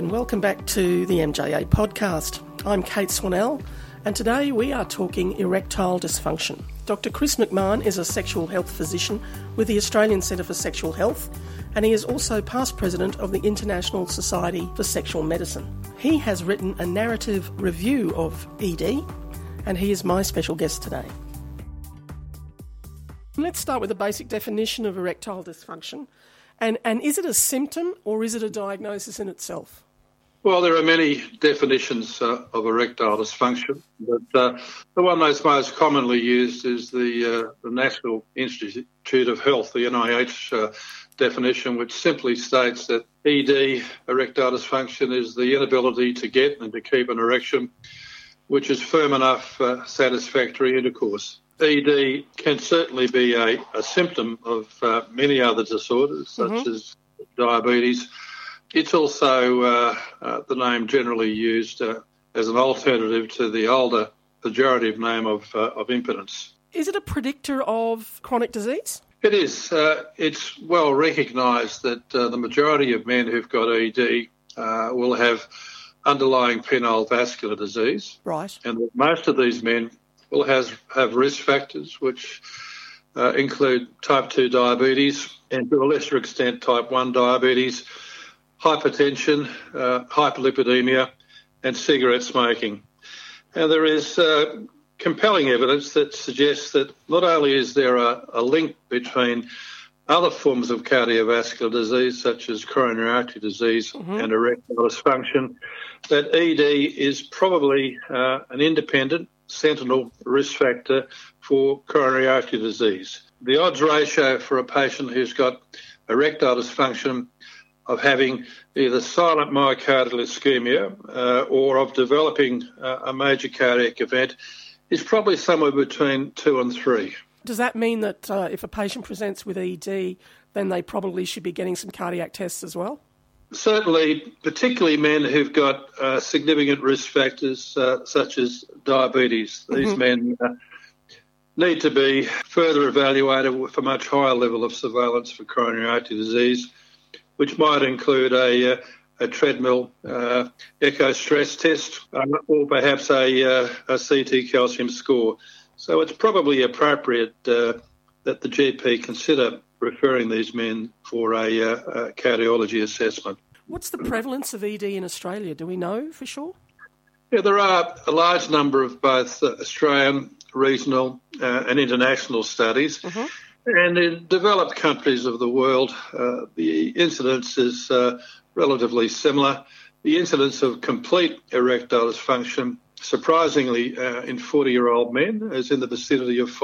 and welcome back to the MJA podcast. I'm Kate Swanell, and today we are talking erectile dysfunction. Dr. Chris McMahon is a sexual health physician with the Australian Centre for Sexual Health, and he is also past president of the International Society for Sexual Medicine. He has written a narrative review of ED, and he is my special guest today. Let's start with a basic definition of erectile dysfunction. And is it a symptom or is it a diagnosis in itself? Well, there are many definitions of erectile dysfunction, but the one that's most commonly used is the National Institute of Health, the NIH definition, which simply states that ED, erectile dysfunction, is the inability to get and to keep an erection which is firm enough for satisfactory intercourse. ED can certainly be a symptom of many other disorders, such as diabetes. It's also the name generally used as an alternative to the older pejorative name of impotence. Is it a predictor of chronic disease? It is. It's well recognised that the majority of men who've got ED will have underlying penile vascular disease. Right. And that most of these men will have risk factors which include type 2 diabetes and to a lesser extent type 1 diabetes, hypertension, hyperlipidemia and cigarette smoking. And there is compelling evidence that suggests that not only is there a link between other forms of cardiovascular disease such as coronary artery disease and erectile dysfunction, that ED is probably an independent sentinel risk factor for coronary artery disease. The odds ratio for a patient who's got erectile dysfunction of having either silent myocardial ischemia or of developing a major cardiac event is probably somewhere between 2 and 3. Does that mean that if a patient presents with ED, then they probably should be getting some cardiac tests as well? Certainly, particularly men who've got significant risk factors such as diabetes. These men need to be further evaluated with a much higher level of surveillance for coronary artery disease, which might include a treadmill echo stress test or perhaps a CT calcium score. So it's probably appropriate that the GP consider referring these men for a cardiology assessment. What's the prevalence of ED in Australia? Do we know for sure? Yeah, there are a large number of both Australian, regional and international studies. And in developed countries of the world, the incidence is relatively similar. The incidence of complete erectile dysfunction, surprisingly, in 40-year-old men is in the vicinity of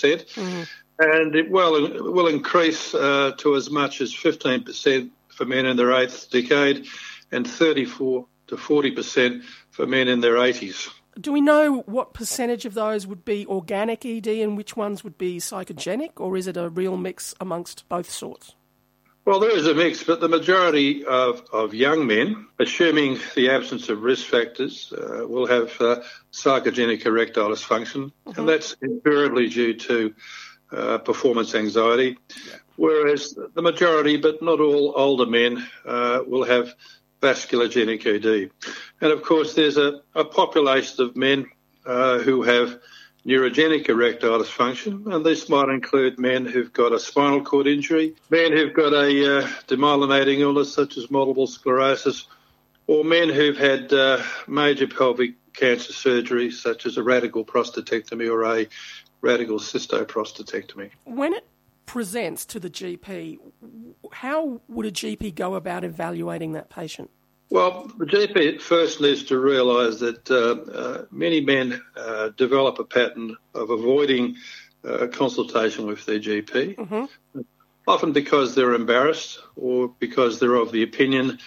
5%. And it will increase to as much as 15% for men in their 8th decade and 34 to 40% for men in their 80s. Do we know what percentage of those would be organic ED and which ones would be psychogenic, or is it a real mix amongst both sorts? Well, there is a mix, but the majority of young men, assuming the absence of risk factors, will have psychogenic erectile dysfunction, and that's invariably due to performance anxiety, whereas the majority, but not all, older men will have vasculogenic ED. And of course, there's a population of men who have neurogenic erectile dysfunction, and this might include men who've got a spinal cord injury, men who've got a demyelinating illness such as multiple sclerosis, or men who've had major pelvic cancer surgery such as a radical prostatectomy or a radical cystoprostatectomy. When it presents to the GP, how would a GP go about evaluating that patient? Well, the GP first needs to realise that many men develop a pattern of avoiding consultation with their GP, often because they're embarrassed or because they're of the opinion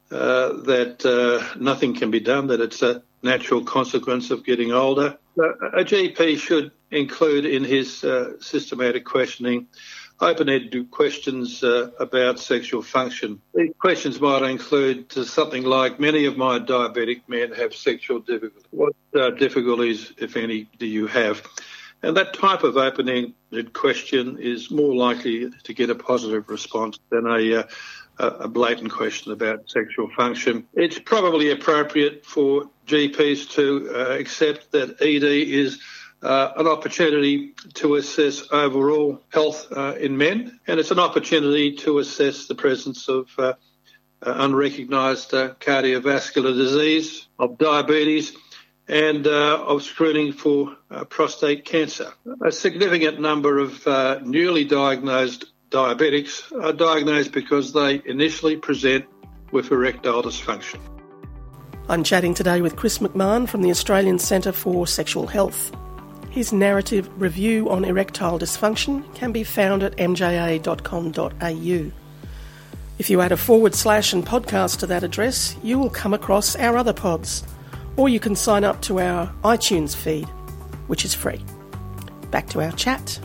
that nothing can be done, that it's a natural consequence of getting older. A GP should include in his systematic questioning open-ended questions about sexual function. These questions might include something like, many of my diabetic men have sexual difficulties. What difficulties, if any, do you have? And that type of open-ended question is more likely to get a positive response than a a blatant question about sexual function. It's probably appropriate for GPs to accept that ED is an opportunity to assess overall health in men, and it's an opportunity to assess the presence of unrecognised cardiovascular disease, of diabetes, and of screening for prostate cancer. A significant number of newly diagnosed diabetics are diagnosed because they initially present with erectile dysfunction. I'm chatting today with Chris McMahon from the Australian Centre for Sexual Health. His narrative review on erectile dysfunction can be found at mja.com.au. If you add a / and podcast to that address, you will come across our other pods, or you can sign up to our iTunes feed, which is free. Back to our chat.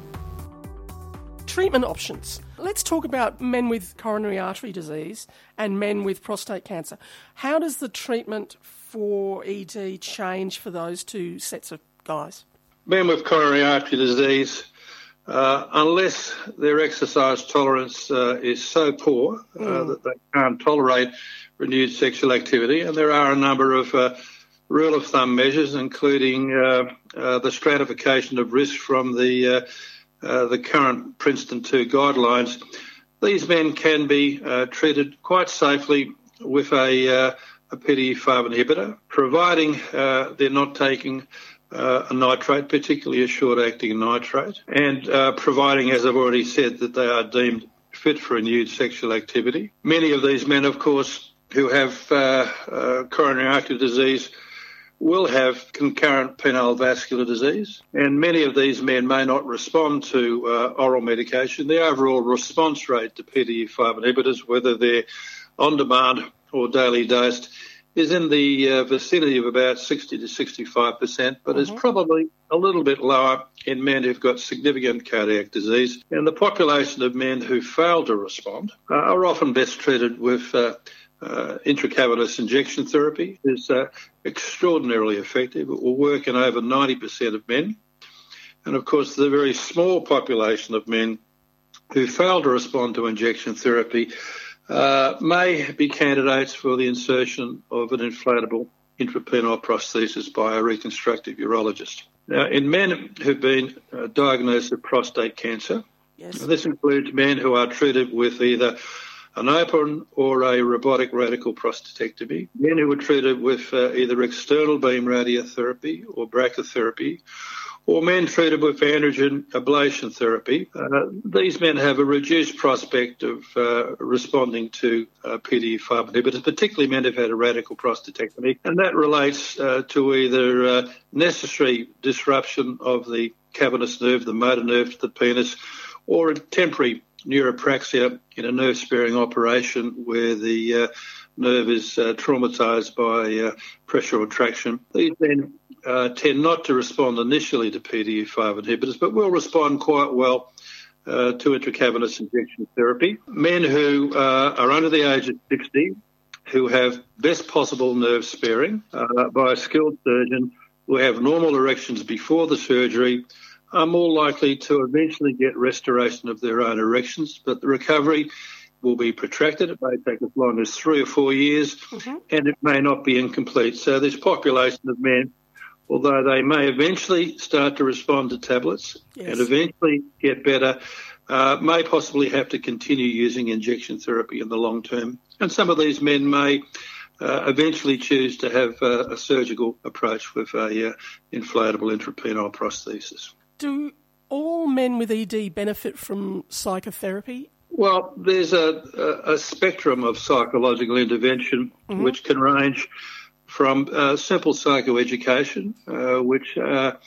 Treatment options. Let's talk about men with coronary artery disease and men with prostate cancer. How does the treatment for ED change for those two sets of guys? Men with coronary artery disease, unless their exercise tolerance is so poor that they can't tolerate renewed sexual activity, and there are a number of rule of thumb measures, including the stratification of risk from the current Princeton 2 guidelines. These men can be treated quite safely with a PDE5 inhibitor, providing they're not taking a nitrate, particularly a short-acting nitrate, and providing, as I've already said, that they are deemed fit for renewed sexual activity. Many of these men, of course, who have coronary artery disease will have concurrent penile vascular disease, and many of these men may not respond to oral medication. The overall response rate to PDE5 inhibitors, whether they're on-demand or daily dosed, is in the vicinity of about 60 to 65%, but is probably a little bit lower in men who've got significant cardiac disease. And the population of men who fail to respond are often best treated with intracavernous injection therapy. Is extraordinarily effective. It will work in over 90% of men. And, of course, the very small population of men who fail to respond to injection therapy may be candidates for the insertion of an inflatable intrapenile prosthesis by a reconstructive urologist. Now, in men who've been diagnosed with prostate cancer, this includes men who are treated with either an open or a robotic radical prostatectomy, men who were treated with either external beam radiotherapy or brachytherapy, or men treated with androgen ablation therapy. These men have a reduced prospect of responding to PDE5 inhibitors, particularly men who've had a radical prostatectomy, and that relates to either necessary disruption of the cavernous nerve, the motor nerve to the penis, or a temporary neuropraxia in a nerve-sparing operation where the nerve is traumatised by pressure or traction. These men tend not to respond initially to PDE5 inhibitors, but will respond quite well to intracavernous injection therapy. Men who are under the age of 60, who have best possible nerve sparing by a skilled surgeon, who have normal erections before the surgery, are more likely to eventually get restoration of their own erections, but the recovery will be protracted. It may take as long as 3 or 4 years, and it may not be incomplete. So this population of men, although they may eventually start to respond to tablets and eventually get better, may possibly have to continue using injection therapy in the long term. And some of these men may eventually choose to have a surgical approach with a inflatable intrapenile prosthesis. Do all men with ED benefit from psychotherapy? Well, there's a spectrum of psychological intervention which can range from simple psychoeducation, which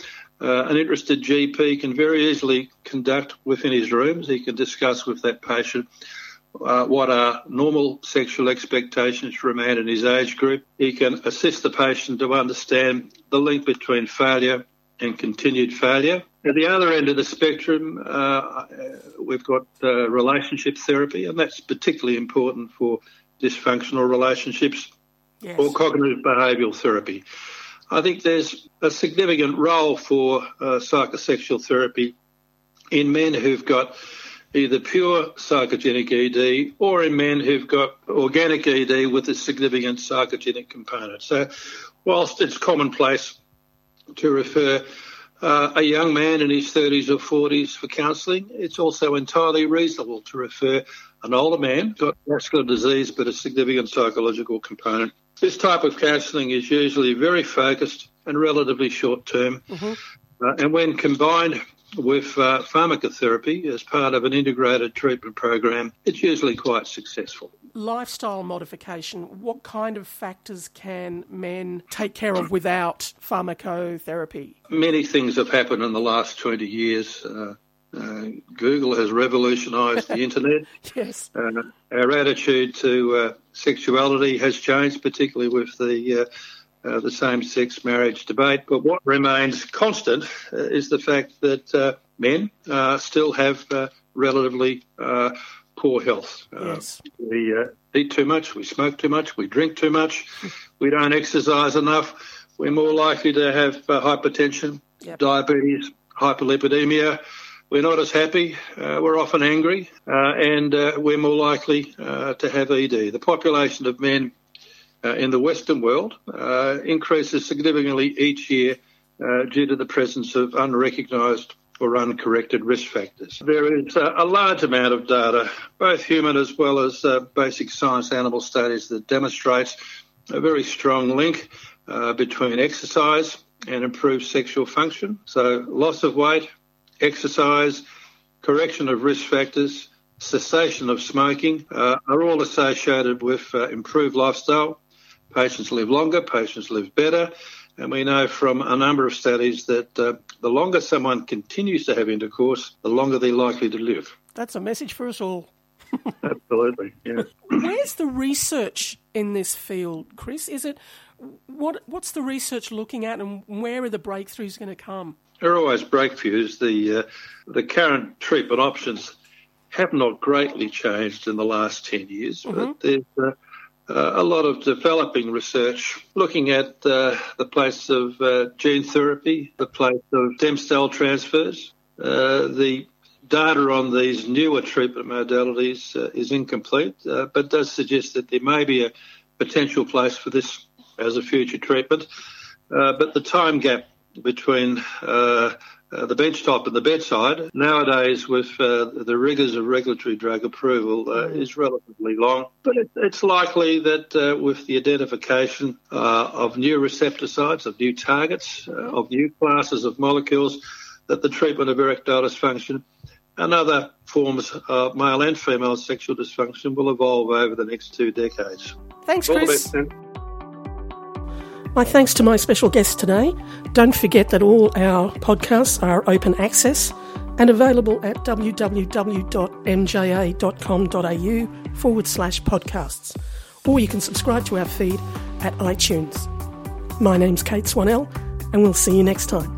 an interested GP can very easily conduct within his rooms. He can discuss with that patient what are normal sexual expectations for a man in his age group. He can assist the patient to understand the link between failure and continued failure. At the other end of the spectrum, we've got relationship therapy, and that's particularly important for dysfunctional relationships, or cognitive behavioural therapy. I think there's a significant role for psychosexual therapy in men who've got either pure sarcogenic ED or in men who've got organic ED with a significant sarcogenic component. So whilst it's commonplace to refer a young man in his 30s or 40s for counselling, it's also entirely reasonable to refer an older man who's got vascular disease but a significant psychological component. This type of counselling is usually very focused and relatively short-term, and when combined with pharmacotherapy as part of an integrated treatment program, it's usually quite successful. Lifestyle modification, what kind of factors can men take care of without pharmacotherapy? Many things have happened in the last 20 years. Google has revolutionised the internet. Yes. Our attitude to sexuality has changed, particularly with the same-sex marriage debate. But what remains constant is the fact that men still have relatively poor health. Yes. We eat too much, we smoke too much, we drink too much, we don't exercise enough. We're more likely to have hypertension, diabetes, hyperlipidemia. We're not as happy, we're often angry, and we're more likely to have ED. The population of men in the Western world increases significantly each year due to the presence of unrecognised or uncorrected risk factors. There is a large amount of data, both human as well as basic science animal studies, that demonstrates a very strong link between exercise and improved sexual function. So loss of weight, exercise, correction of risk factors, cessation of smoking are all associated with improved lifestyle. Patients live longer, patients live better, and we know from a number of studies that the longer someone continues to have intercourse, the longer they're likely to live. That's a message for us all. Absolutely, yes. Where's the research in this field, Chris? Is it what's the research looking at, and where are the breakthroughs going to come? There are always breakthroughs. The current treatment options have not greatly changed in the last 10 years, but there's a lot of developing research looking at the place of gene therapy, the place of stem cell transfers. The data on these newer treatment modalities is incomplete, but does suggest that there may be a potential place for this as a future treatment. But the time gap between the benchtop and the bedside nowadays, with the rigours of regulatory drug approval, is relatively long. But it's likely that with the identification of new receptor sites, of new targets, of new classes of molecules, that the treatment of erectile dysfunction and other forms of male and female sexual dysfunction will evolve over the next 2 decades. Thanks, Chris. My thanks to my special guest today. Don't forget that all our podcasts are open access and available at www.mja.com.au/podcasts, or you can subscribe to our feed at iTunes. My name's Kate Swanell, and we'll see you next time.